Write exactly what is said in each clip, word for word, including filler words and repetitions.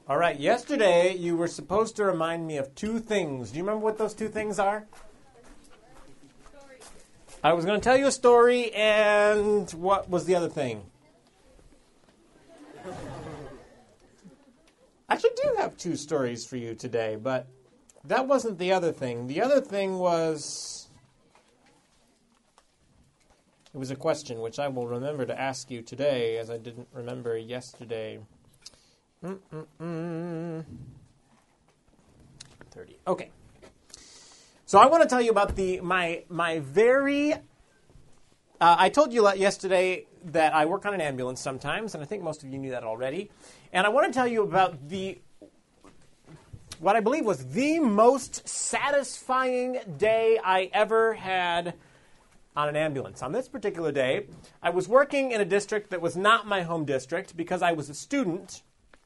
All right, yesterday you were supposed to remind me of two things. Do you remember what those two things are? I was going to tell you a story, and what was the other thing? I actually do have two stories for you today, but that wasn't the other thing. The other thing was, it was a question, which I will remember to ask you today, as I didn't remember yesterday. Mm-mm-mm. thirty. Okay. So I want to tell you about the my my very. Uh, I told you yesterday that I work on an ambulance sometimes, and I think most of you knew that already. And I want to tell you about the what I believe was the most satisfying day I ever had on an ambulance. On this particular day, I was working in a district that was not my home district because I was a student.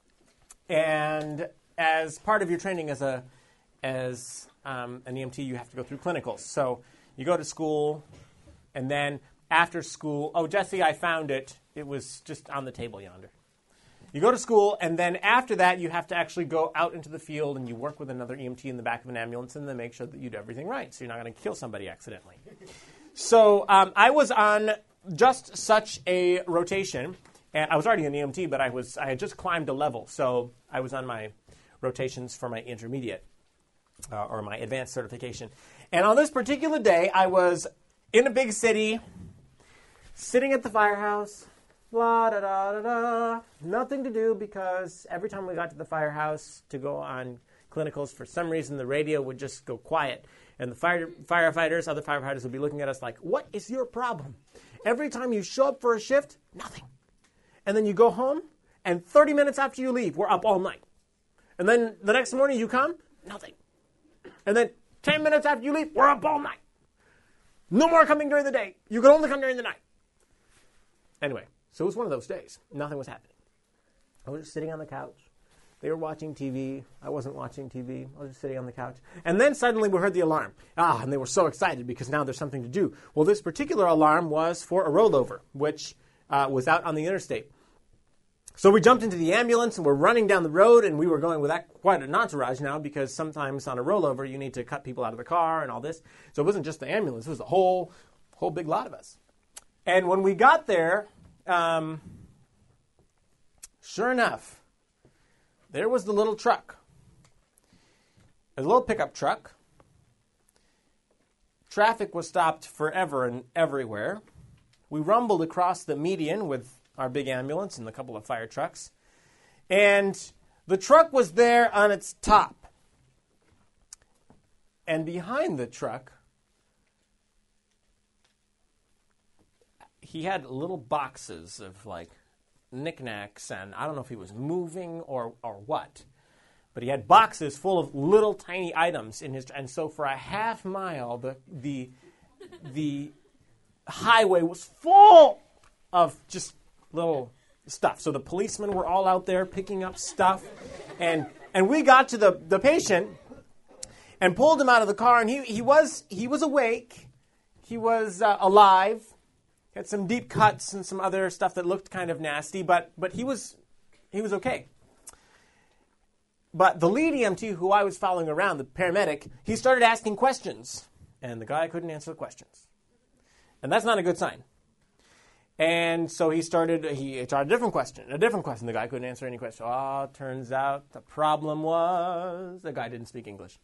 And as part of your training as a as um, an E M T, you have to go through clinicals. So you go to school, and then after school, oh, Jesse, I found it. It was just on the table yonder. You go to school, and then after that, you have to actually go out into the field, and you work with another E M T in the back of an ambulance, and then make sure that you do everything right, so you're not going to kill somebody accidentally. So um, I was on just such a rotation. And I was already an E M T, but I was I had just climbed a level, so I was on my rotations for my intermediate uh, or my advanced certification. And on this particular day, I was in a big city, sitting at the firehouse, la da da da da, nothing to do because every time we got to the firehouse to go on clinicals, for some reason the radio would just go quiet, and the fire firefighters, other firefighters would be looking at us like, "What is your problem? Every time you show up for a shift, nothing." And then you go home, and thirty minutes after you leave, we're up all night. And then the next morning you come, nothing. And then ten minutes after you leave, we're up all night. No more coming during the day. You can only come during the night. Anyway, so it was one of those days. Nothing was happening. I was just sitting on the couch. They were watching T V. I wasn't watching T V. I was just sitting on the couch. And then suddenly we heard the alarm. Ah, and they were so excited because now there's something to do. Well, this particular alarm was for a rollover, which Uh, was out on the interstate. So we jumped into the ambulance and we're running down the road, and we were going with that, quite an entourage now, because sometimes on a rollover you need to cut people out of the car and all this. So it wasn't just the ambulance, it was the whole whole big lot of us. And when we got there, um, sure enough, there was the little truck. It was a little pickup truck. Traffic was stopped forever and everywhere. We rumbled across the median with our big ambulance and a couple of fire trucks. And the truck was there on its top. And behind the truck, he had little boxes of like knickknacks, and I don't know if he was moving or, or what. But he had boxes full of little tiny items in his, and so for a half mile, the the the highway was full of just little stuff. So the policemen were all out there picking up stuff. And and we got to the, the patient and pulled him out of the car. And he, he was he was awake. He was uh, alive. He had some deep cuts and some other stuff that looked kind of nasty. But but he was he was okay. But the lead E M T who I was following around, the paramedic, he started asking questions. And the guy couldn't answer the questions. And that's not a good sign. And so he started, he tried a different question, a different question. The guy couldn't answer any question. Oh, turns out the problem was the guy didn't speak English.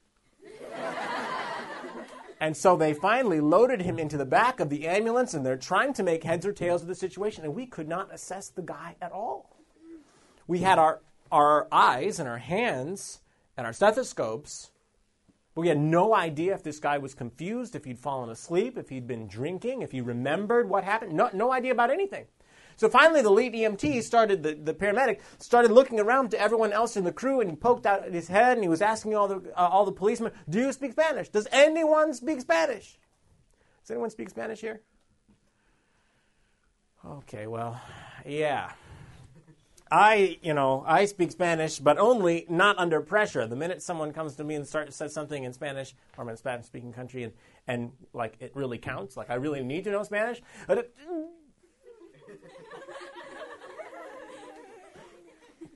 And so they finally loaded him into the back of the ambulance, and they're trying to make heads or tails of the situation, and we could not assess the guy at all. We had our, our eyes and our hands and our stethoscopes. We had no idea if this guy was confused, if he'd fallen asleep, if he'd been drinking, if he remembered what happened. No, no idea about anything. So finally, the lead E M T started, the, the paramedic, started looking around to everyone else in the crew, and he poked out his head, and he was asking all the uh, all the policemen, "Do you speak Spanish? Does anyone speak Spanish? Does anyone speak Spanish here?" Okay, well, yeah. I, you know, I speak Spanish, but only not under pressure. The minute someone comes to me and starts says something in Spanish, or I'm in a Spanish-speaking country, and, and like it really counts, like I really need to know Spanish.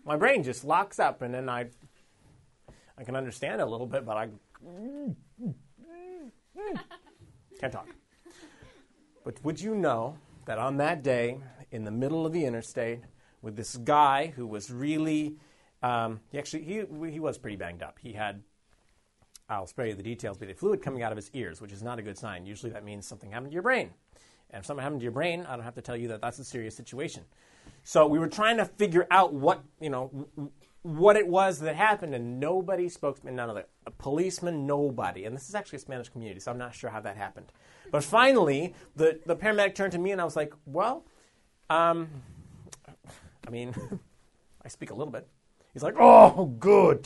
My brain just locks up, and then I, I can understand it a little bit, but I can't talk. But would you know that on that day, in the middle of the interstate, with this guy who was really, um, he actually, he he was pretty banged up. He had, I'll spare you the details, but a fluid coming out of his ears, which is not a good sign. Usually that means something happened to your brain. And if something happened to your brain, I don't have to tell you that that's a serious situation. So we were trying to figure out what, you know, w- what it was that happened, and nobody spoke, none of it. A policeman, nobody. And this is actually a Spanish community, so I'm not sure how that happened. But finally, the, the paramedic turned to me, and I was like, well, um, I mean, I speak a little bit. He's like, oh, good.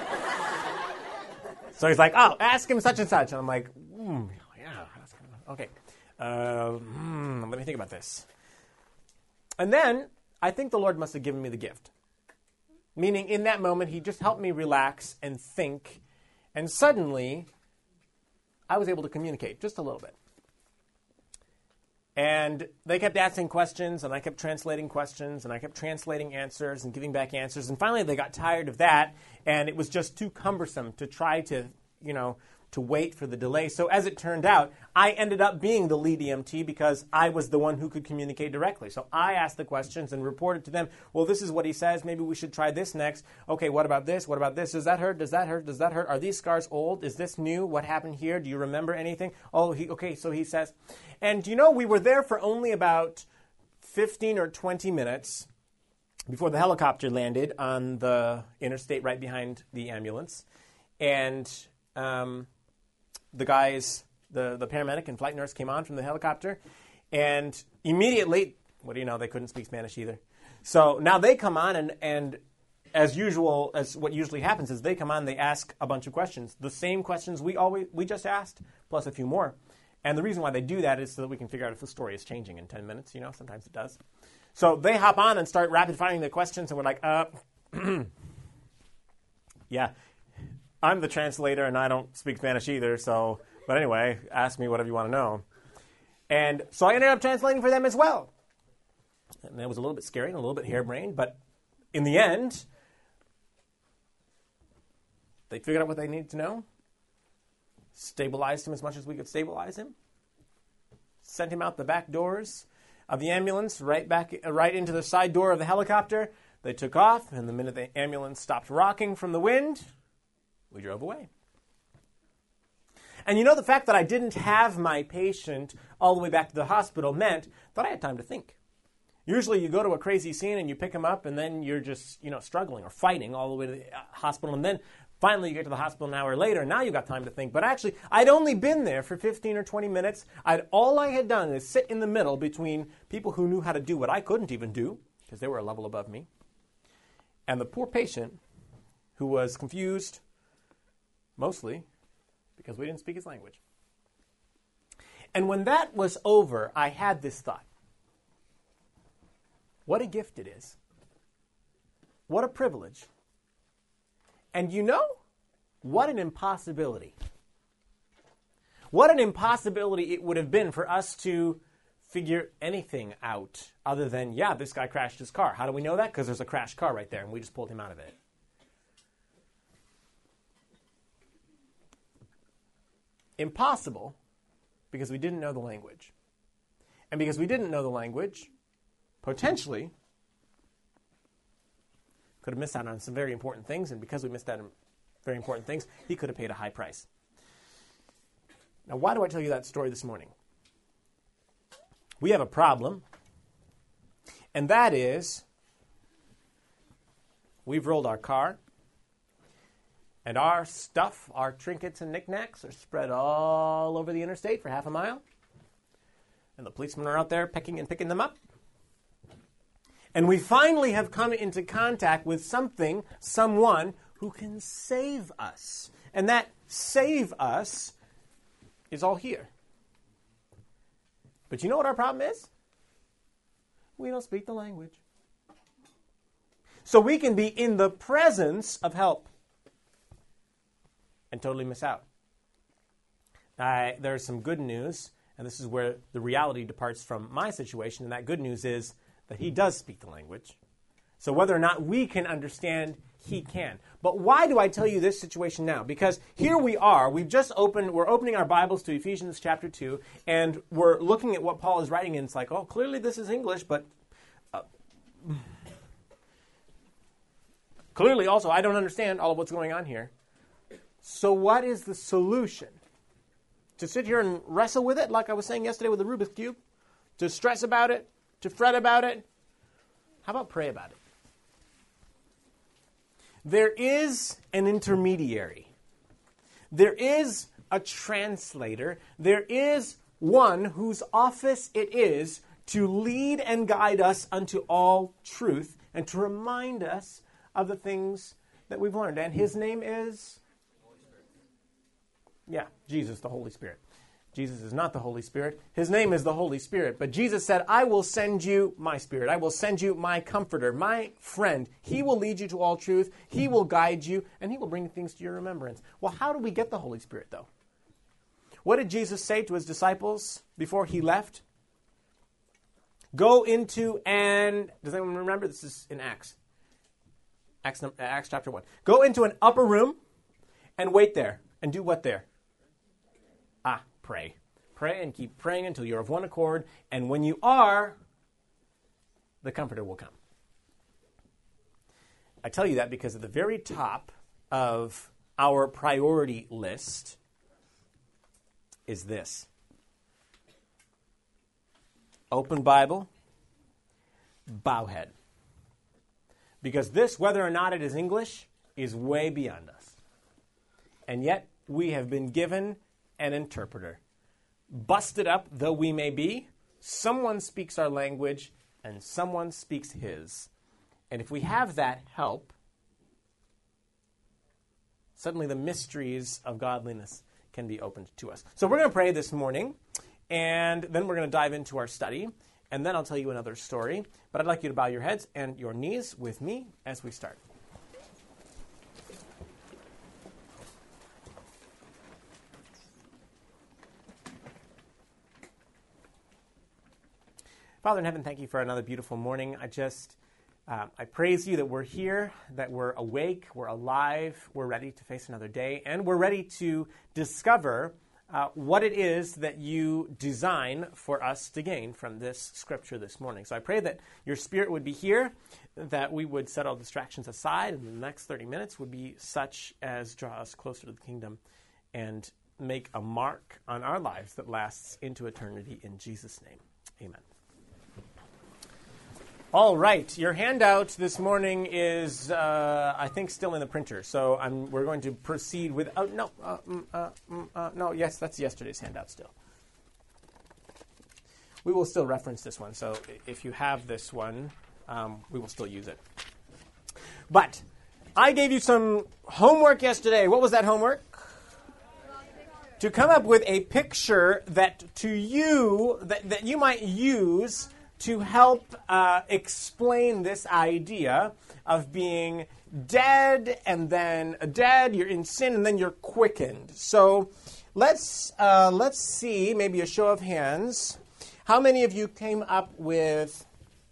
So he's like, oh, ask him such and such. And I'm like, mm, yeah, that's kind of, okay. Uh, mm, let me think about this. And then I think the Lord must have given me the gift. Meaning in that moment, he just helped me relax and think. And suddenly, I was able to communicate just a little bit. And they kept asking questions, and I kept translating questions, and I kept translating answers and giving back answers. And finally, they got tired of that, and it was just too cumbersome to try to, you know, to wait for the delay. So as it turned out, I ended up being the lead E M T because I was the one who could communicate directly. So I asked the questions and reported to them, well, this is what he says. Maybe we should try this next. Okay, what about this? What about this? Does that hurt? Does that hurt? Does that hurt? Are these scars old? Is this new? What happened here? Do you remember anything? Oh, he, okay, so he says. And you know, we were there for only about fifteen or twenty minutes before the helicopter landed on the interstate right behind the ambulance. And um, the guys, the, the paramedic and flight nurse came on from the helicopter, and immediately, what do you know, they couldn't speak Spanish either. So now they come on, and, and as usual, as what usually happens is they come on, they ask a bunch of questions, the same questions we always we just asked, plus a few more. And the reason why they do that is so that we can figure out if the story is changing in ten minutes, you know, sometimes it does. So they hop on and start rapid-firing the questions, and we're like, uh, yeah, I'm the translator, and I don't speak Spanish either, so, but anyway, ask me whatever you want to know. And so I ended up translating for them as well. And it was a little bit scary and a little bit harebrained, but in the end, they figured out what they needed to know, stabilized him as much as we could stabilize him, sent him out the back doors of the ambulance, right back, right into the side door of the helicopter. They took off, and the minute the ambulance stopped rocking from the wind, we drove away. And you know, the fact that I didn't have my patient all the way back to the hospital meant that I had time to think. Usually you go to a crazy scene and you pick him up, and then you're just, you know, struggling or fighting all the way to the hospital, and then finally you get to the hospital an hour later, and now you've got time to think. But actually, I'd only been there for fifteen or twenty minutes. I'd, all I had done is sit in the middle between people who knew how to do what I couldn't even do, because they were a level above me, and the poor patient who was confused, mostly because we didn't speak his language. And when that was over, I had this thought. What a gift it is. What a privilege. And you know, what an impossibility. What an impossibility it would have been for us to figure anything out other than, yeah, this guy crashed his car. How do we know that? Because there's a crashed car right there, and we just pulled him out of it. Impossible because we didn't know the language. And because we didn't know the language, potentially could have missed out on some very important things, and because we missed out on very important things, he could have paid a high price. Now, why do I tell you that story this morning? We have a problem, and that is we've rolled our car, and our stuff, our trinkets and knickknacks are spread all over the interstate for half a mile. And the policemen are out there pecking and picking them up. And we finally have come into contact with something, someone who can save us. And that save us is all here. But you know what our problem is? We don't speak the language. So we can be in the presence of help and totally miss out. Uh, there's some good news, and this is where the reality departs from my situation, and that good news is that he does speak the language. So whether or not we can understand, he can. But why do I tell you this situation now? Because here we are. We've just opened, we're opening our Bibles to Ephesians chapter two, and we're looking at what Paul is writing, and it's like, oh, clearly this is English, but uh, clearly also I don't understand all of what's going on here. So what is the solution? To sit here and wrestle with it, like I was saying yesterday with the Rubik's Cube? To stress about it? To fret about it? How about pray about it? There is an intermediary. There is a translator. There is one whose office it is to lead and guide us unto all truth and to remind us of the things that we've learned. And his name is? Yeah, Jesus, the Holy Spirit. Jesus is not the Holy Spirit. His name is the Holy Spirit. But Jesus said, I will send you my Spirit. I will send you my comforter, my friend. He will lead you to all truth. He will guide you, and he will bring things to your remembrance. Well, how do we get the Holy Spirit, though? What did Jesus say to his disciples before he left? Go into an... Does anyone remember? This is in Acts. Acts, Acts chapter one. Go into an upper room and wait there. And do what there? Ah, pray. Pray and keep praying until you're of one accord. And when you are, the Comforter will come. I tell you that because at the very top of our priority list is this. Open Bible, bow head. Because this, whether or not it is English, is way beyond us. And yet, we have been given an interpreter. Busted up though we may be, someone speaks our language and someone speaks his. And if we have that help, suddenly the mysteries of godliness can be opened to us. So we're going to pray this morning, and then we're going to dive into our study, and then I'll tell you another story. But I'd like you to bow your heads and your knees with me as we start. Father in heaven, thank you for another beautiful morning. I just, uh, I praise you that we're here, that we're awake, we're alive, we're ready to face another day, and we're ready to discover uh, what it is that you design for us to gain from this scripture this morning. So I pray that your Spirit would be here, that we would set all distractions aside, and the next thirty minutes would be such as draw us closer to the kingdom and make a mark on our lives that lasts into eternity. In Jesus' name, amen. All right, your handout this morning is, uh, I think, still in the printer. So I'm, we're going to proceed with, oh, no, uh, mm, uh, mm, uh, no, yes, that's yesterday's handout still. We will still reference this one. So if you have this one, um, we will still use it. But I gave you some homework yesterday. What was that homework? To come up with a picture that to you, that, that you might use to help uh, explain this idea of being dead and then dead, you're in sin, and then you're quickened. So let's uh, let's see, maybe a show of hands. How many of you came up with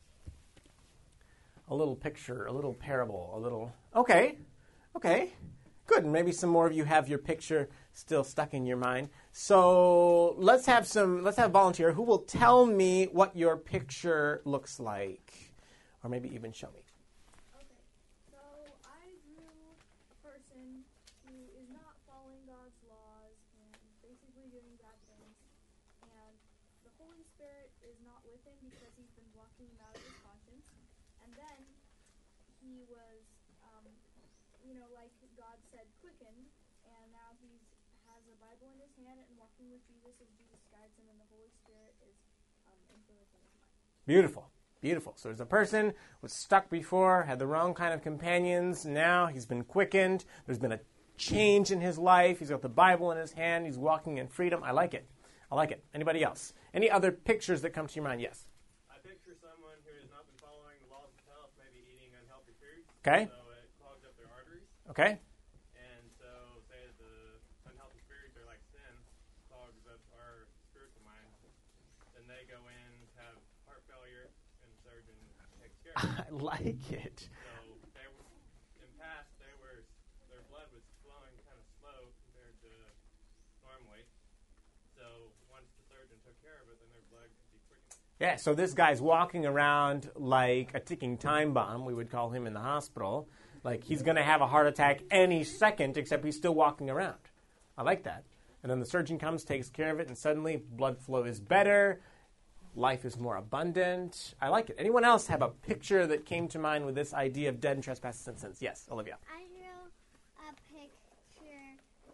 a little picture, a little parable, a little... Okay, okay, good. And maybe some more of you have your picture still stuck in your mind. So let's have some, let's have a volunteer who will tell me what your picture looks like. Or maybe even show me. Okay, so I drew a person who is not following God's laws and basically doing bad things. And the Holy Spirit is not with him because he's been blocking him out of his conscience. And then he was, um, you know, like God said, quickened. And now he's has a Bible in his hand and walking with Jesus as Jesus guides him, and the Holy Spirit is um, influencing his mind. Beautiful. Beautiful. So there's a person who was stuck before, had the wrong kind of companions. Now he's been quickened. There's been a change in his life. He's got the Bible in his hand. He's walking in freedom. I like it. I like it. Anybody else? Any other pictures that come to your mind? Yes. I picture someone who has not been following the laws of health, maybe eating unhealthy food. Okay. So it clogs up their arteries. Okay. And so say the unhealthy spirits are like sin, clogs up our spiritual mind. Then they go in, have heart failure, and the surgeon takes care of it. like it. So they were, in past, they were their blood was flowing kind of slow compared to normally. So once the surgeon took care of it, then their blood could be quickened. Yeah, so this guy's walking around like a ticking time bomb, we would call him in the hospital. Like he's going to have a heart attack any second, except he's still walking around. I like that. And then the surgeon comes, takes care of it, and suddenly blood flow is better. Life is more abundant. I like it. Anyone else have a picture that came to mind with this idea of dead in trespasses and sins? Yes, Olivia. I drew a picture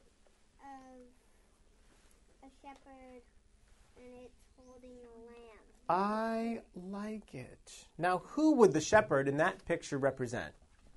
of a shepherd, and it's holding a lamb. I like it. Now, who would the shepherd in that picture represent?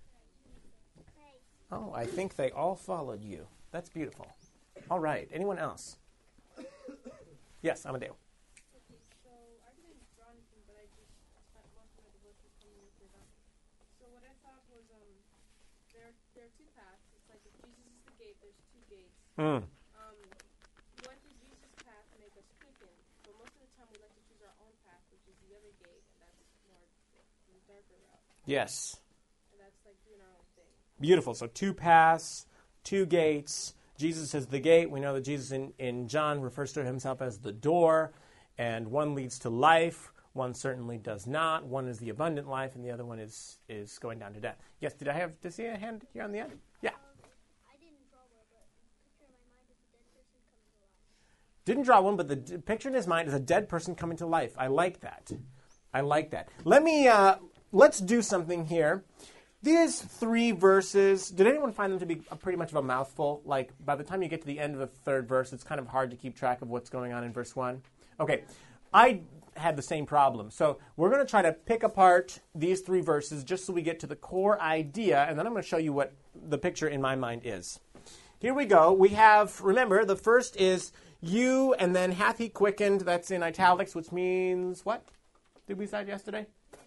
Oh, I think they all followed you. That's beautiful. All right. Anyone else? Yes, Amadeo. Okay, so I didn't draw anything, but I just spent most of my devotion coming up with them. So what I thought was, um, there there are two paths. It's like if Jesus is the gate, there's two gates. Mm. Um, what does Jesus' path make us quicken? But most of the time we like to choose our own path, which is the other gate, and that's more the darker route. Yes. And that's like doing our own thing. Beautiful. So two paths, two gates. Jesus is the gate. We know that Jesus in, in John refers to himself as the door, and one leads to life. One certainly does not. One is the abundant life, and the other one is, is going down to death. Yes, did I have to see a hand here on the end? Yeah. Um, I didn't draw one, but the picture in my mind is a dead person coming to life. Didn't draw one, but the d- picture in his mind is a dead person coming to life. I like that. I like that. Let me, uh, let's do something here. These three verses, did anyone find them to be a pretty much of a mouthful? Like, by the time you get to the end of the third verse, it's kind of hard to keep track of what's going on in verse one. Okay, I had the same problem. So we're going to try to pick apart these three verses just so we get to the core idea, and then I'm going to show you what the picture in my mind is. Here we go. We have, remember, the first is you, and then hath he quickened. That's in italics, which means what? Did we decide yesterday?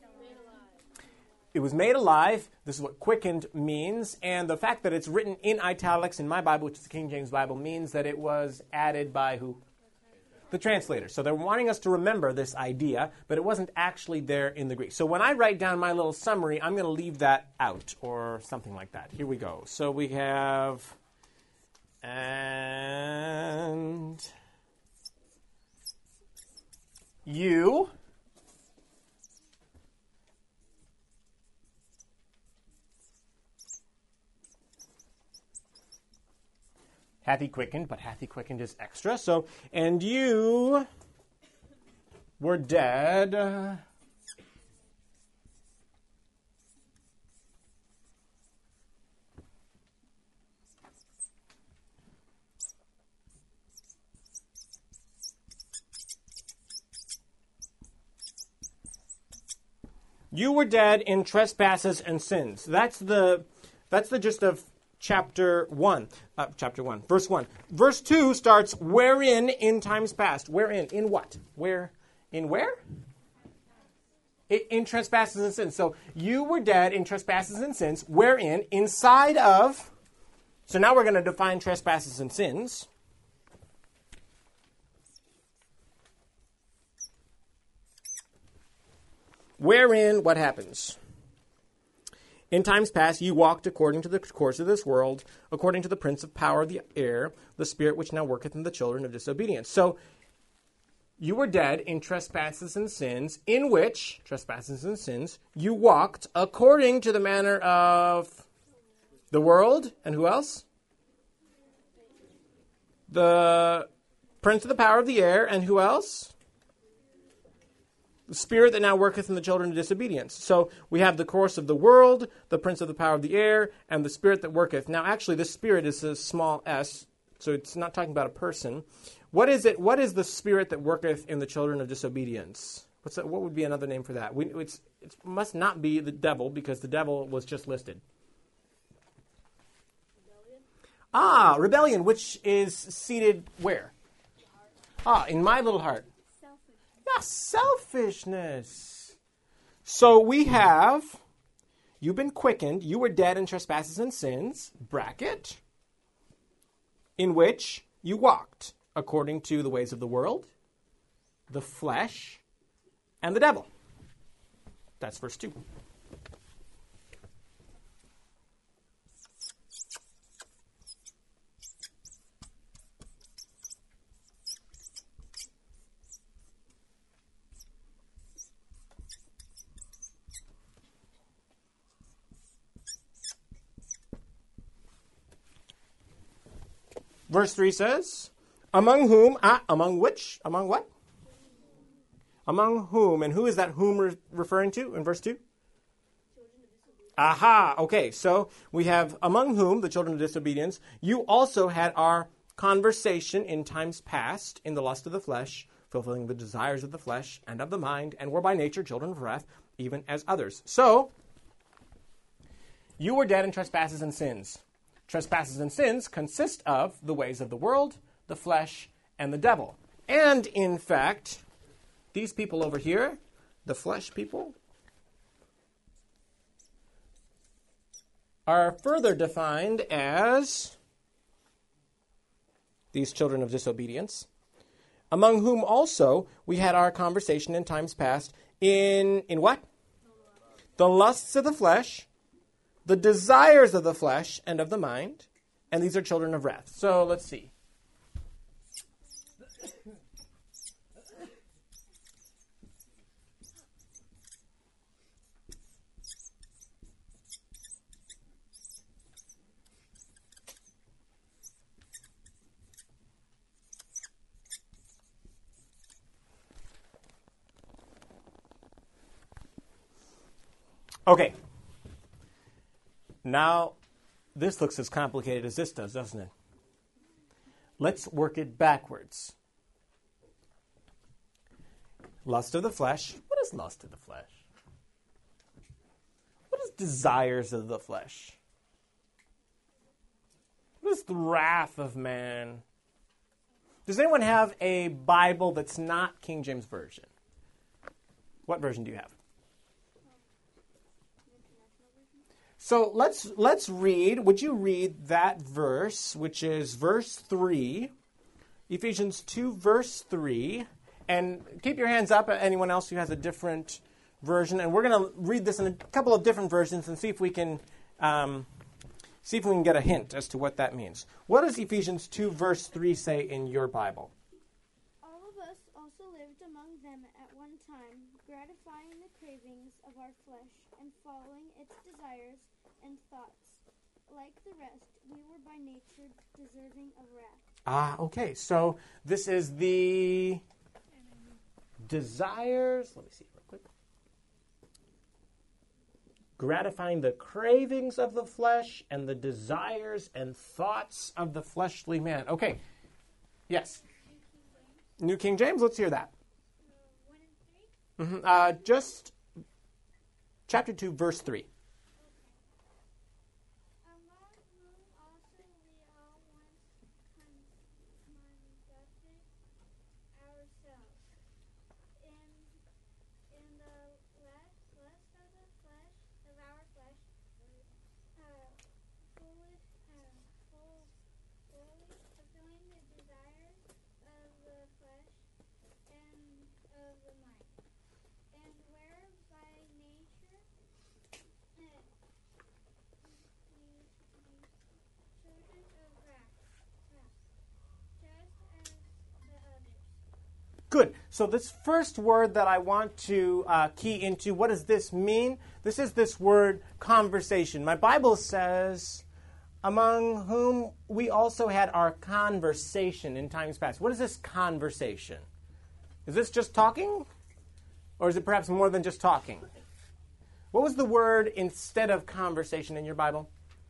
It was made alive. This is what quickened means. And the fact that it's written in italics in my Bible, which is the King James Bible, means that it was added by who? The translator. So they're wanting us to remember this idea, but it wasn't actually there in the Greek. So when I write down my little summary, I'm going to leave that out or something like that. Here we go. So we have, and you. Hath he quickened, but hath he quickened is extra. So, and you were dead. Uh, you were dead in trespasses and sins. That's the that's the gist of chapter one. Uh, chapter one, verse one. Verse two starts, wherein in times past. Wherein? In what? Where? In where? In, in trespasses and sins. So you were dead in trespasses and sins. Wherein? Inside of. So now we're going to define trespasses and sins. Wherein, what happens? In times past, you walked according to the course of this world, according to the prince of power of the air, the spirit which now worketh in the children of disobedience. So, you were dead in trespasses and sins, in which, trespasses and sins, you walked according to the manner of the world, and who else? The prince of the power of the air, and who else? The spirit that now worketh in the children of disobedience. So we have the course of the world, the prince of the power of the air, and the spirit that worketh. Now actually this spirit is a small s, so it's not talking about a person. What is it? What is the spirit that worketh in the children of disobedience? What's that? What would be another name for that? We, it's, it must not be the devil, because the devil was just listed. Rebellion? Ah, rebellion, which is seated where? Ah, in my little heart. Yeah, selfishness. So we have, you've been quickened, you were dead in trespasses and sins, bracket, in which you walked according to the ways of the world, the flesh, and the devil. That's verse two. Verse three says, among whom, ah, among which, among what? Among whom, and who is that whom re- referring to in verse two? Aha, okay, so we have among whom, the children of disobedience, you also had our conversation in times past in the lust of the flesh, fulfilling the desires of the flesh and of the mind, and were by nature children of wrath, even as others. So, you were dead in trespasses and sins. Trespasses and sins consist of the ways of the world, the flesh, and the devil. And, in fact, these people over here, the flesh people, are further defined as these children of disobedience, among whom also we had our conversation in times past in, in what? The lusts of the flesh, the desires of the flesh and of the mind, and these are children of wrath. So let's see. Okay. Now, this looks as complicated as this does, doesn't it? Let's work it backwards. Lust of the flesh. What is lust of the flesh? What is desires of the flesh? What is the wrath of man? Does anyone have a Bible that's not King James Version? What version do you have? So let's let's read. Would you read that verse, which is verse three, Ephesians two, verse three, and keep your hands up. Anyone else who has a different version, and we're going to read this in a couple of different versions and see if we can um, see if we can get a hint as to what that means. What does Ephesians two, verse three say in your Bible? All of us also lived among them at one time, gratifying the cravings of our flesh and following its desires and thoughts. Like the rest, we were by nature deserving of wrath. Ah, okay. So this is the desires. Let me see real quick. Gratifying the cravings of the flesh and the desires and thoughts of the fleshly man. Okay. Yes. New King James. Let's hear that. Uh, one and three? Mm-hmm. Uh, just chapter two, verse three. Among whom also we all once conducted ourselves in in the lust, lust of the flesh of our flesh, uh, foolish, uh, full, fully fulfilling the desires of the flesh and of the mind, and were by nature uh, children of wrath, wrath, just as the others. Good. So this first word that I want to uh, key into, what does this mean? This is this word conversation. My Bible says, among whom we also had our conversation in times past. What is this conversation? Is this just talking? Or is it perhaps more than just talking? What was the word instead of conversation in your Bible?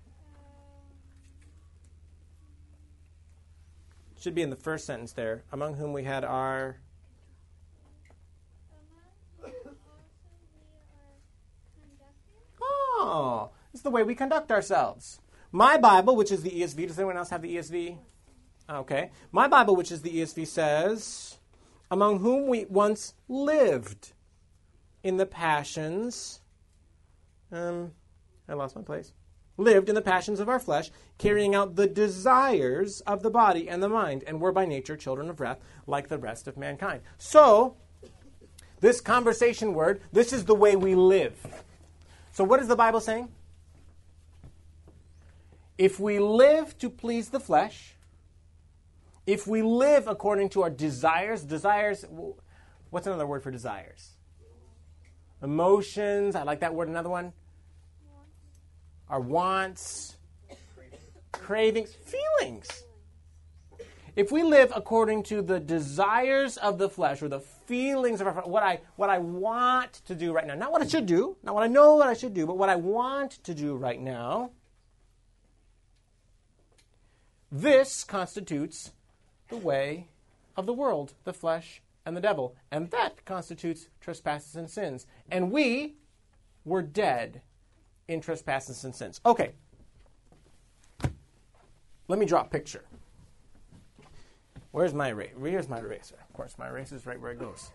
It should be in the first sentence there. Among whom we had our... Among whom also we are conducted. Oh, it's the way we conduct ourselves. My Bible, which is the E S V, does anyone else have the E S V? Okay. My Bible, which is the E S V, says, among whom we once lived in the passions. Um, I lost my place. Lived in the passions of our flesh, carrying out the desires of the body and the mind, and were by nature children of wrath, like the rest of mankind. So, this conversation word, this is the way we live. So what is the Bible saying? If we live to please the flesh, if we live according to our desires, desires, what's another word for desires? Emotions, I like that word, another one. Our wants, cravings, feelings. if we live according to the desires of the flesh or the feelings of our, what I what I want to do right now, not what I should do, not what I know what I should do, but what I want to do right now, this constitutes the way of the world, the flesh, and the devil. And that constitutes trespasses and sins. And we were dead in trespasses and sins. Okay. Let me draw a picture. Where's my eraser? Where's my eraser? Of course, my eraser is right where it goes.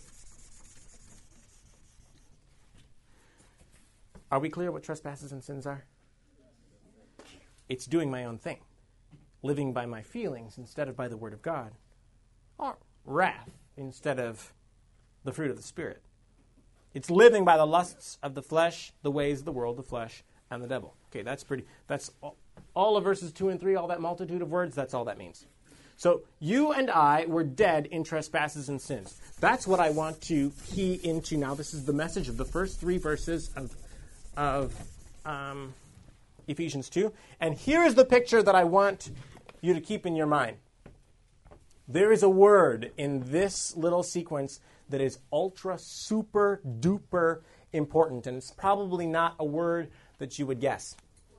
Are we clear what trespasses and sins are? It's doing my own thing. Living by my feelings instead of by the Word of God. Or wrath instead of the fruit of the Spirit. It's living by the lusts of the flesh, the ways of the world, the flesh, and the devil. Okay, that's pretty, that's all, all of verses two and three, all that multitude of words, that's all that means. So you and I were dead in trespasses and sins. That's what I want to key into now. This is the message of the first three verses of, of um, Ephesians two. And here is the picture that I want you to keep in your mind. There is a word in this little sequence that is ultra, super, duper important. And it's probably not a word that you would guess.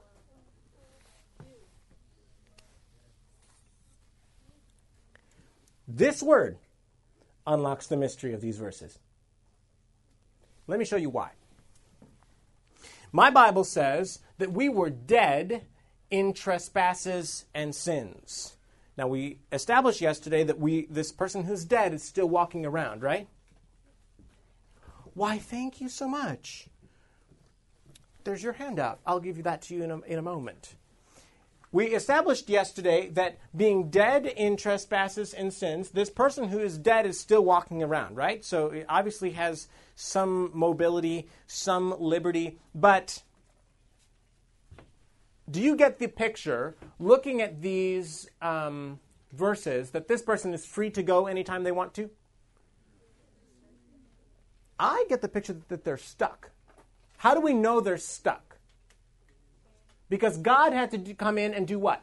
This word unlocks the mystery of these verses. Let me show you why. My Bible says that we were dead in trespasses and sins. Now, we established yesterday that we this person who's dead is still walking around, right? Why, thank you so much. There's your handout. I'll give you that to you in a, in a moment. We established yesterday that being dead in trespasses and sins, this person who is dead is still walking around, right? So it obviously has some mobility, some liberty, but do you get the picture, looking at these um, verses, that this person is free to go anytime they want to? I get the picture that they're stuck. How do we know they're stuck? Because God had to do, come in and do what?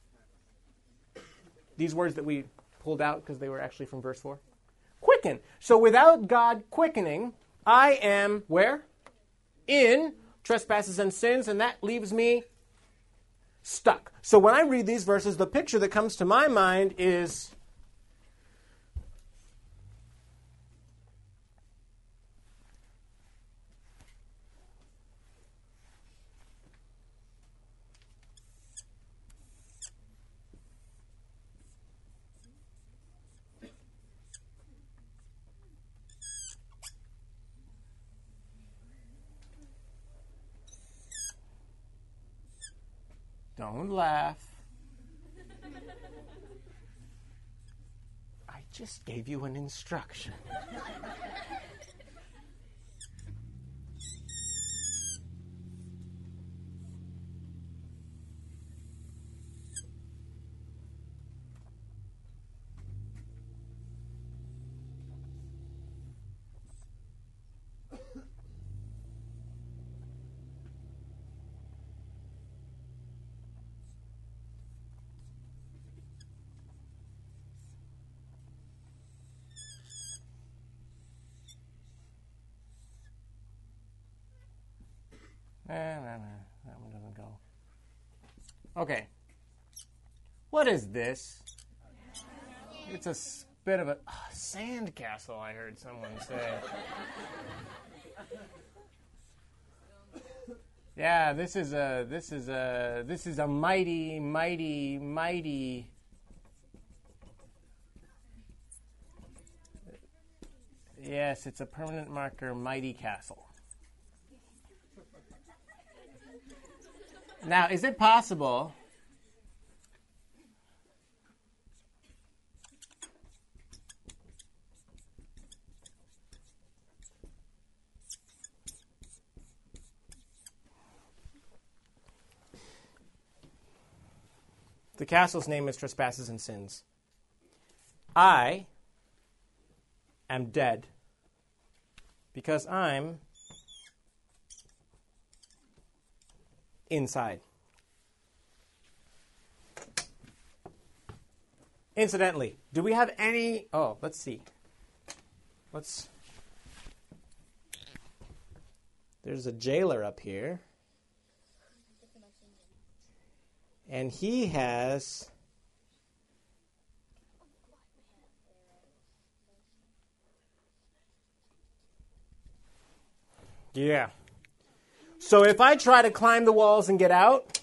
These words that we pulled out because they were actually from verse four. Quicken. So without God quickening, I am where? In trespasses and sins, and that leaves me stuck. So when I read these verses, the picture that comes to my mind is Don't laugh. I just gave you an instruction. Eh, nah, nah, that one doesn't go. Okay. What is this? It's a s- bit of a uh, sand castle, I heard someone say. Yeah, this is a this is a this is a mighty, mighty, mighty Yes, it's a permanent marker, mighty castle. Now, is it possible the castle's name is Trespasses and Sins. I am dead because I'm inside. Incidentally, do we have any... Oh, let's see. Let's... There's a jailer up here. And he has... Yeah. So if I try to climb the walls and get out,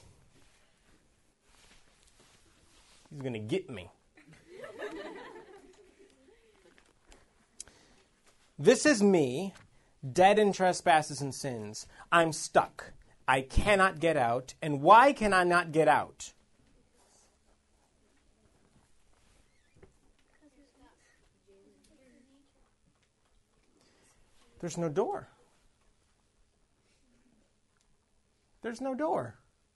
he's going to get me. This is me, dead in trespasses and sins. I'm stuck. I cannot get out. And why can I not get out? There's no door. There's no door.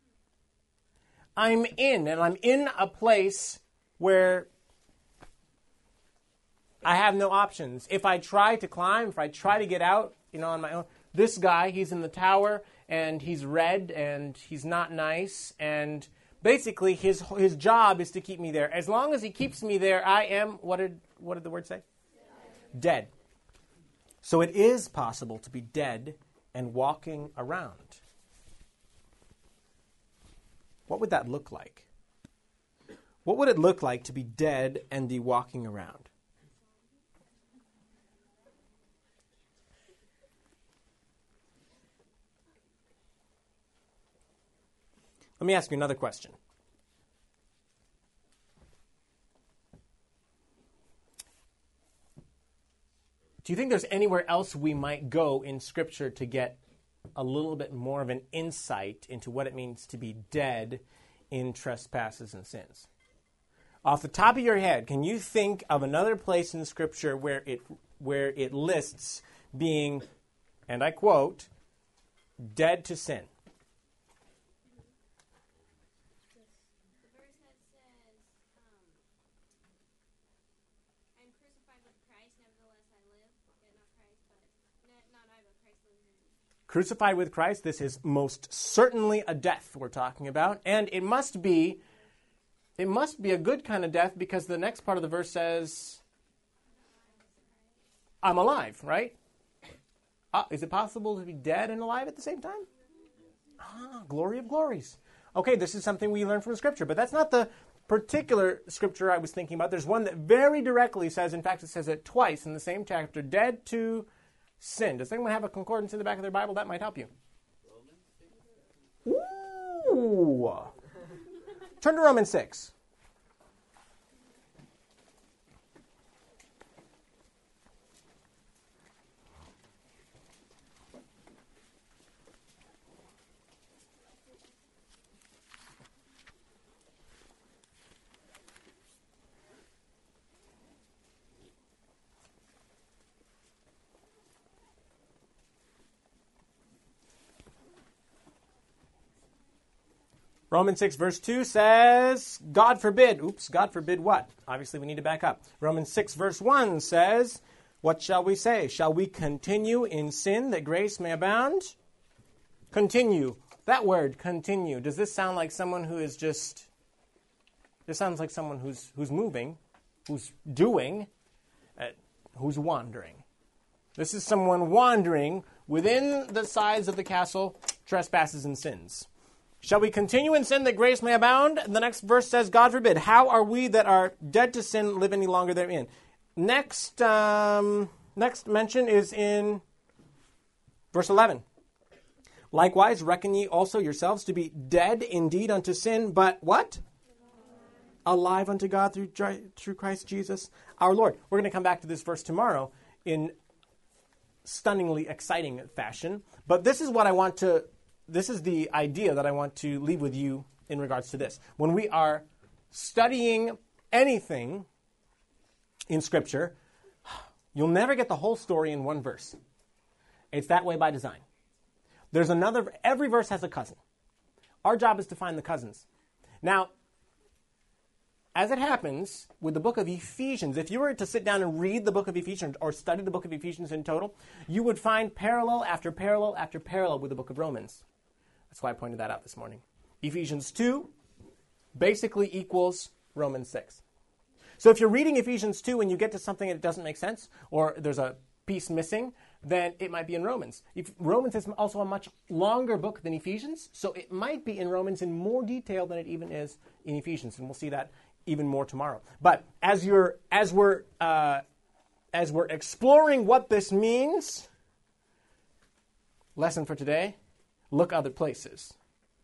I'm in, and I'm in a place where I have no options. If I try to climb, if I try to get out, you know, on my own, this guy, he's in the tower, and he's red, and he's not nice, and basically his his job is to keep me there. As long as he keeps me there, I am, what did what did the word say? Dead. Dead. So it is possible to be dead and walking around. What would that look like? What would it look like to be dead and be walking around? Let me ask you another question. Do you think there's anywhere else we might go in Scripture to get a little bit more of an insight into what it means to be dead in trespasses and sins? Off the top of your head, can you think of another place in Scripture where it where it lists being, and I quote, dead to sin? The verse that says, um, I'm crucified with Christ, nevertheless I live. Yet not Christ, but not, not I, but Christ lives in me. Crucified with Christ, this is most certainly a death we're talking about, and it must be it must be a good kind of death, because the next part of the verse says, I'm alive, right? Uh, is it possible to be dead and alive at the same time? Ah, glory of glories. Okay, this is something we learn from Scripture, but that's not the particular Scripture I was thinking about. There's one that very directly says, in fact, it says it twice in the same chapter, dead to sin. Does anyone have a concordance in the back of their Bible? That might help you. Ooh. Turn to Romans six. Romans six verse two says, God forbid. Oops, God forbid what? Obviously, we need to back up. Romans six verse one says, what shall we say? Shall we continue in sin that grace may abound? Continue. That word, continue. Does this sound like someone who is just, this sounds like someone who's who's moving, who's doing, uh, who's wandering. This is someone wandering within the sides of the castle, trespasses and sins. Shall we continue in sin that grace may abound? And the next verse says, God forbid. How are we that are dead to sin live any longer therein? Next, um, next mention is in verse eleven. Likewise, reckon ye also yourselves to be dead indeed unto sin, but what? Alive unto God through, through Christ Jesus our Lord. We're going to come back to this verse tomorrow in stunningly exciting fashion. But this is what I want to... This is the idea that I want to leave with you in regards to this. When we are studying anything in Scripture, you'll never get the whole story in one verse. It's that way by design. There's another, every verse has a cousin. Our job is to find the cousins. Now, as it happens with the book of Ephesians, if you were to sit down and read the book of Ephesians or study the book of Ephesians in total, you would find parallel after parallel after parallel with the book of Romans. That's why I pointed that out this morning. Ephesians two basically equals Romans six. So if you're reading Ephesians two and you get to something that doesn't make sense, or there's a piece missing, then it might be in Romans. If, Romans is also a much longer book than Ephesians, so it might be in Romans in more detail than it even is in Ephesians, and we'll see that even more tomorrow. But as you're as we're uh, as we're exploring what this means, lesson for today: look other places.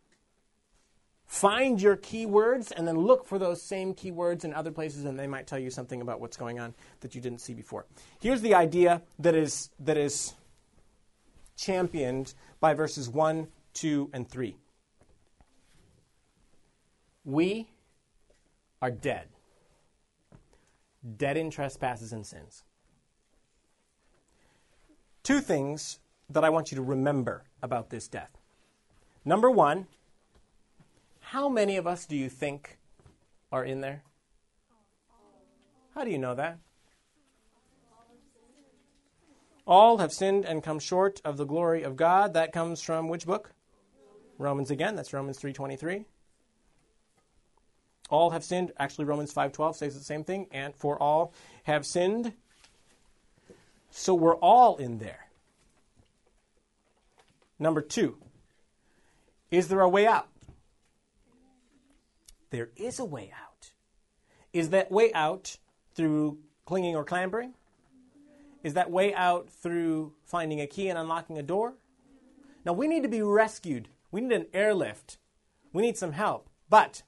Find your keywords and then look for those same keywords in other places, and they might tell you something about what's going on that you didn't see before. Here's the idea that is that is championed by verses one, two, and three. We are dead. Dead in trespasses and sins. Two things that I want you to remember about this death. Number one, how many of us do you think are in there? How do you know that? All have sinned and come short of the glory of God. That comes from which book? Romans again. That's Romans three twenty-three. All have sinned. Actually, Romans five twelve says the same thing. And for all have sinned. So we're all in there. Number two, is there a way out? There is a way out. Is that way out through clinging or clambering? Is that way out through finding a key and unlocking a door? Now, we need to be rescued. We need an airlift. We need some help. But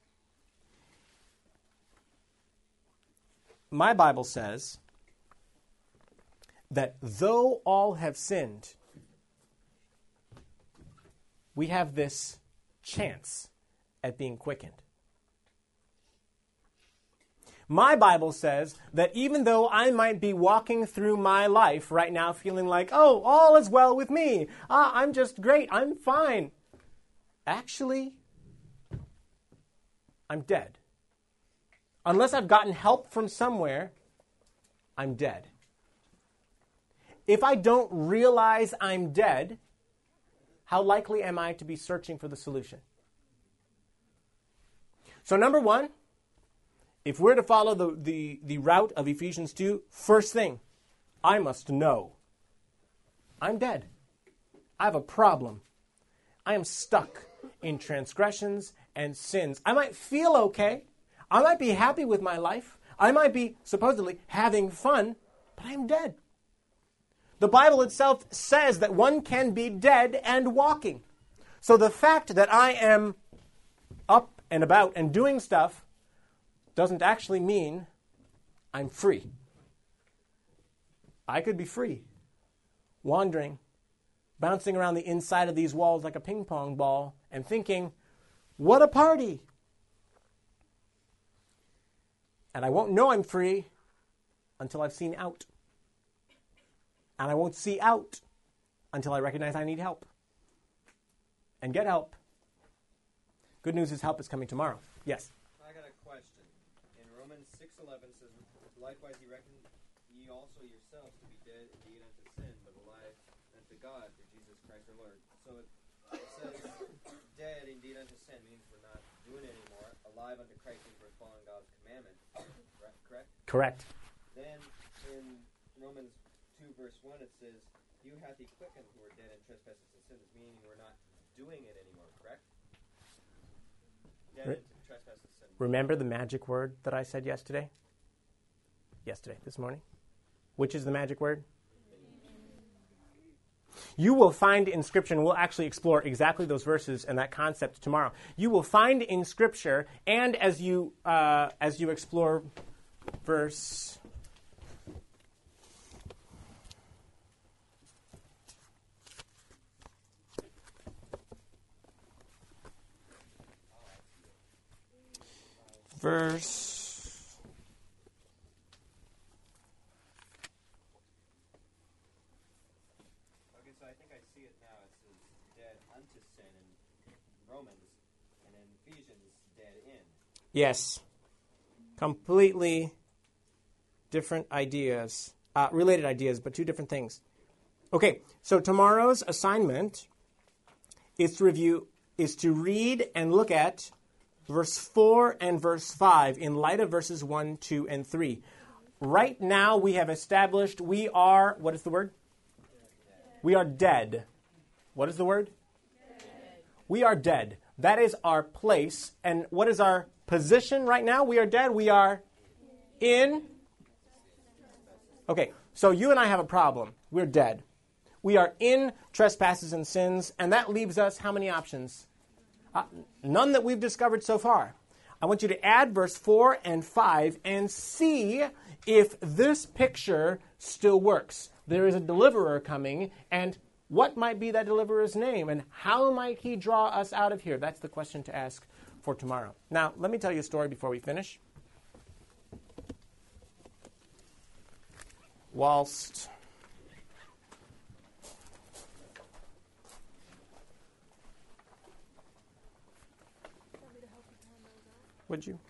my Bible says that though all have sinned, we have this chance at being quickened. My Bible says that even though I might be walking through my life right now feeling like, oh, all is well with me. Ah, I'm just great. I'm fine. Actually, I'm dead. Unless I've gotten help from somewhere, I'm dead. If I don't realize I'm dead, how likely am I to be searching for the solution? So number one, if we're to follow the, the, the route of Ephesians two, first thing, I must know. I'm dead. I have a problem. I am stuck in transgressions and sins. I might feel okay. I might be happy with my life. I might be supposedly having fun, but I'm dead. The Bible itself says that one can be dead and walking. So the fact that I am up and about and doing stuff doesn't actually mean I'm free. I could be free, wandering, bouncing around the inside of these walls like a ping pong ball and thinking, what a party! And I won't know I'm free until I've seen out. And I won't see out until I recognize I need help. And get help. Good news is help is coming tomorrow. Yes? I got a question. In Romans six eleven says, likewise ye reckon ye also yourselves to be dead indeed unto sin, but alive unto God through Jesus Christ our Lord. So it, it says, dead indeed unto sin means we're not doing it anymore. Alive unto Christ means we're following God's commandment. Correct? Correct. Then in Romans two verse one it says, you hath he quickened who are dead in trespasses and sins, meaning we're not doing it anymore, correct? Dead Re- into trespasses and sins. Remember the magic word that I said yesterday? Yesterday, this morning? Which is the magic word? You will find in Scripture, and we'll actually explore exactly those verses and that concept tomorrow. You will find in Scripture, and as you uh, as you explore verse verse. Okay, so I think I see it now. It says dead unto sin in Romans, and in Ephesians, dead in. Yes. Completely different ideas. Uh, related ideas, but two different things. Okay, so tomorrow's assignment is to review, is to read and look at verse four and verse five in light of verses one, two, and three. Right now we have established we are, what is the word? We are dead. What is the word? Dead. We are dead. That is our place. And what is our position right now? We are dead. We are in. Okay, so you and I have a problem. We're dead. We are in trespasses and sins, and that leaves us how many options? Uh, none that we've discovered so far. I want you to add verse four and five and see if this picture still works. There is a deliverer coming, and what might be that deliverer's name, and how might he draw us out of here? That's the question to ask for tomorrow. Now, let me tell you a story before we finish. Whilst would you?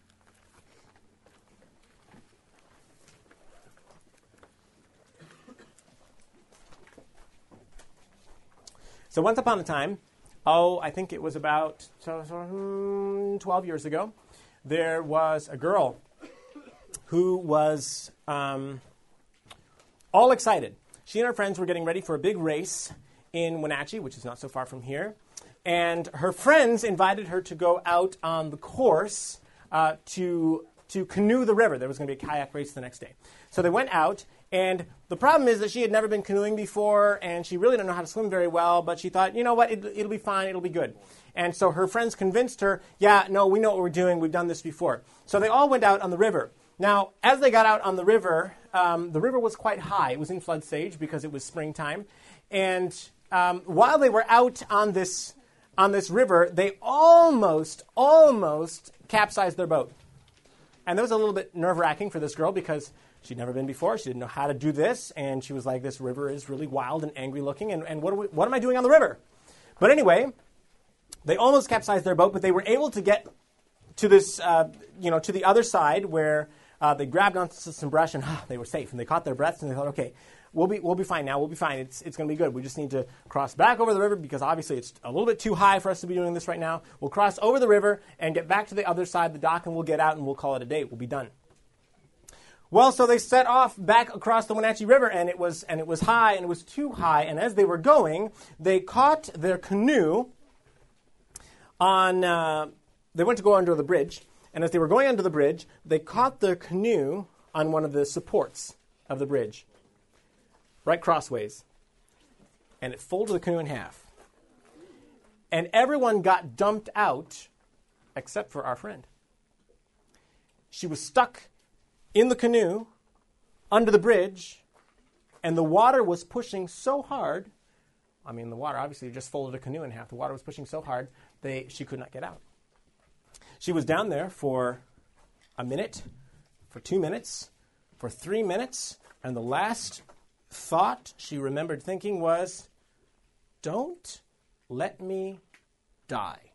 So once upon a time, oh, I think it was about so, so, hmm, twelve years ago, there was a girl who was um, all excited. She and her friends were getting ready for a big race in Wenatchee, which is not so far from here. And her friends invited her to go out on the course uh, to, to canoe the river. There was going to be a kayak race the next day. So they went out, and the problem is that she had never been canoeing before, and she really didn't know how to swim very well, but she thought, you know what, it, it'll be fine, it'll be good. And so her friends convinced her, yeah, no, we know what we're doing, we've done this before. So they all went out on the river. Now, as they got out on the river, um, the river was quite high. It was in flood stage because it was springtime. And um, while they were out on this on this river, they almost, almost capsized their boat. And that was a little bit nerve-wracking for this girl because she'd never been before. She didn't know how to do this. And she was like, this river is really wild and angry-looking. And, and what, are we, what am I doing on the river? But anyway, they almost capsized their boat, but they were able to get to this, uh, you know, to the other side where uh, they grabbed onto some brush and ah, they were safe. And they caught their breaths and they thought, okay, we'll be we'll be fine now. We'll be fine. It's it's going to be good. We just need to cross back over the river because obviously it's a little bit too high for us to be doing this right now. We'll cross over the river and get back to the other side of the dock, and we'll get out and we'll call it a day. We'll be done. Well, so they set off back across the Wenatchee River, and it was and it was high and it was too high. And as they were going, they caught their canoe on. Uh, they went to go under the bridge, and as they were going under the bridge, they caught their canoe on one of the supports of the bridge, right crossways, and it folded the canoe in half. And everyone got dumped out except for our friend. She was stuck in the canoe under the bridge, and the water was pushing so hard. I mean, the water obviously just folded a canoe in half. The water was pushing so hard, they she could not get out. She was down there for a minute, for two minutes, for three minutes, and the last thought she remembered thinking was, don't let me die.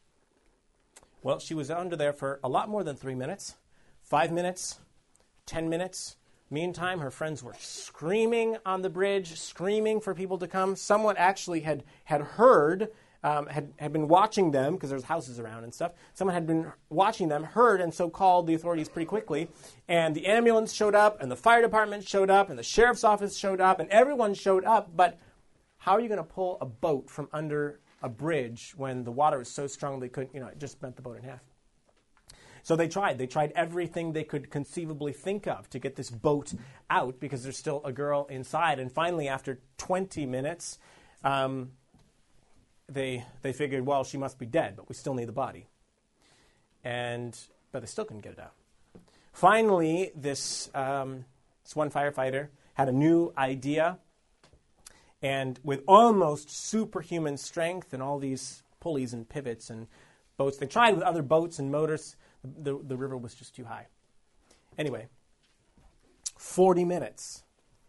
Well, she was under there for a lot more than three minutes, five minutes, ten minutes. Meantime, her friends were screaming on the bridge, screaming for people to come. Someone actually had, had heard, um, had, had been watching them, because there's houses around and stuff. Someone had been watching them, heard, and so called the authorities pretty quickly. And the ambulance showed up, and the fire department showed up, and the sheriff's office showed up, and everyone showed up. But how are you going to pull a boat from under a bridge when the water is so strong they couldn't, you know, it just bent the boat in half? So they tried. They tried everything they could conceivably think of to get this boat out because there's still a girl inside. And finally, after twenty minutes, um, they they figured, well, she must be dead, but we still need the body. And but they still couldn't get it out. Finally, this um, this one firefighter had a new idea, and with almost superhuman strength and all these pulleys and pivots and boats, they tried with other boats and motors. The, the river was just too high. Anyway, forty minutes,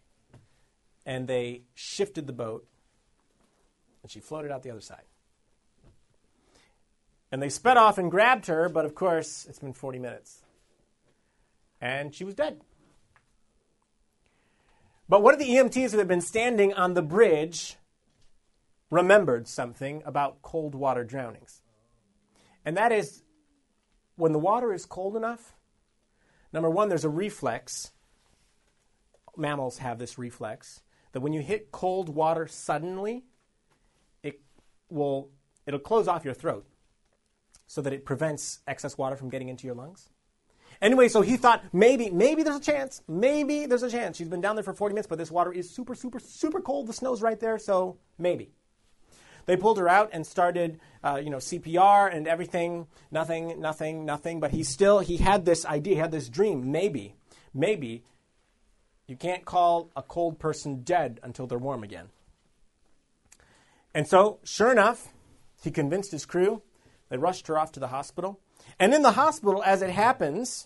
and they shifted the boat, and she floated out the other side. And they sped off and grabbed her, but of course, it's been forty minutes. And she was dead. But one of the E M Ts who had been standing on the bridge remembered something about cold water drownings. And that is, when the water is cold enough, number one, there's a reflex. Mammals have this reflex that when you hit cold water suddenly, it will it'll close off your throat so that it prevents excess water from getting into your lungs. Anyway, so he thought maybe, maybe there's a chance. Maybe there's a chance. She's been down there for forty minutes, but this water is super, super, super cold. The snow's right there, so maybe. They pulled her out and started, uh, you know, C P R and everything. Nothing, nothing, nothing. But he still, he had this idea, he had this dream. Maybe, maybe you can't call a cold person dead until they're warm again. And so, sure enough, he convinced his crew. They rushed her off to the hospital. And in the hospital, as it happens,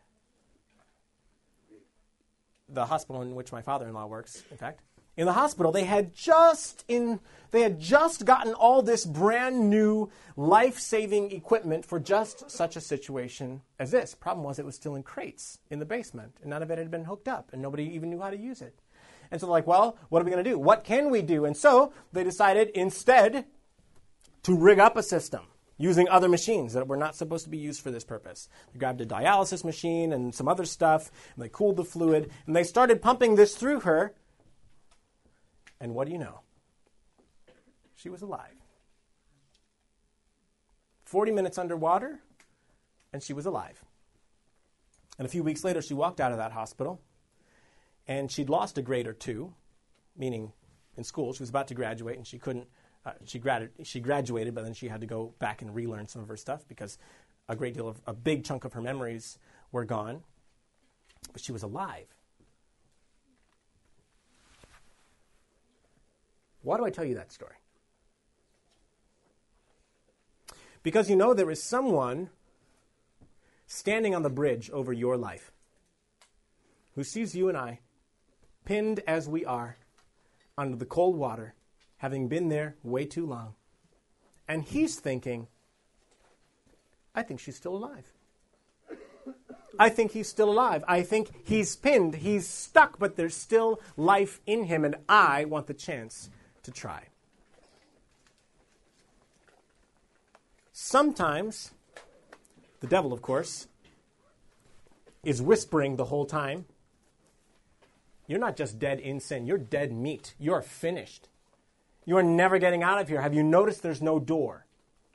the hospital in which my father-in-law works, in fact, in the hospital, they had just in they had just gotten all this brand new life-saving equipment for just such a situation as this. Problem was, it was still in crates in the basement, and none of it had been hooked up, and nobody even knew how to use it. And so they're like, well, what are we going to do? What can we do? And so they decided instead to rig up a system using other machines that were not supposed to be used for this purpose. They grabbed a dialysis machine and some other stuff, and they cooled the fluid, and they started pumping this through her. And what do you know? She was alive. forty minutes underwater, and she was alive. And a few weeks later, she walked out of that hospital, and she'd lost a grade or two, meaning in school. She was about to graduate, and she couldn't. Uh, she, gradu- she graduated, but then she had to go back and relearn some of her stuff because a great deal of, a big chunk of her memories were gone. But she was alive. Why do I tell you that story? Because you know there is someone standing on the bridge over your life who sees you and I pinned as we are under the cold water, having been there way too long. And he's thinking, I think she's still alive. I think he's still alive. I think he's pinned. He's stuck, but there's still life in him, and I want the chance to try. Sometimes, the devil, of course, is whispering the whole time, you're not just dead in sin, you're dead meat. You're finished. You're never getting out of here. Have you noticed there's no door?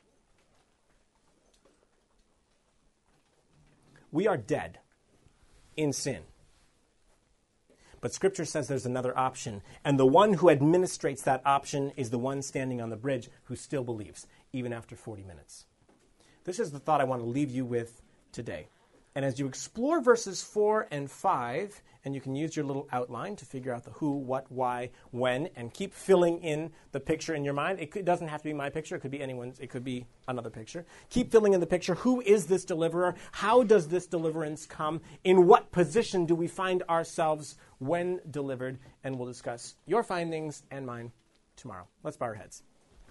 We are dead in sin. But Scripture says there's another option. And the one who administrates that option is the one standing on the bridge who still believes, even after forty minutes. This is the thought I want to leave you with today. And as you explore verses four and five, and you can use your little outline to figure out the who, what, why, when, and keep filling in the picture in your mind. It, could, it doesn't have to be my picture. It could be anyone's. It could be another picture. Keep filling in the picture. Who is this deliverer? How does this deliverance come? In what position do we find ourselves when delivered? And we'll discuss your findings and mine tomorrow. Let's bow our heads.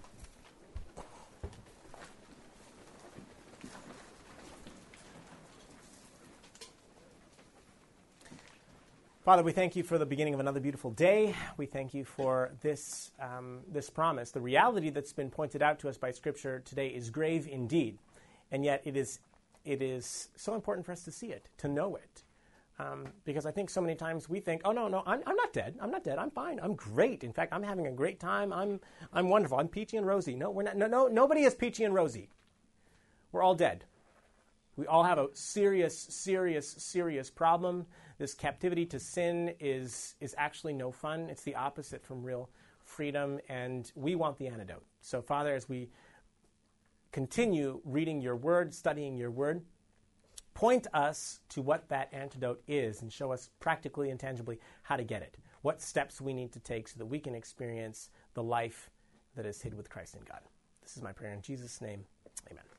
Father, we thank you for the beginning of another beautiful day. We thank you for this, um, this promise. The reality that's been pointed out to us by Scripture today is grave indeed, and yet it is, it is so important for us to see it, to know it. Um, because I think so many times we think, oh, no, no, I'm, I'm not dead. I'm not dead. I'm fine. I'm great. In fact, I'm having a great time. I'm, I'm wonderful. I'm peachy and rosy. No, we're not. No, no, nobody is peachy and rosy. We're all dead. We all have a serious, serious, serious problem. This captivity to sin is, is actually no fun. It's the opposite from real freedom, and we want the antidote. So, Father, as we continue reading your word, studying your word, point us to what that antidote is and show us practically and tangibly how to get it, what steps we need to take so that we can experience the life that is hid with Christ in God. This is my prayer in Jesus' name. Amen.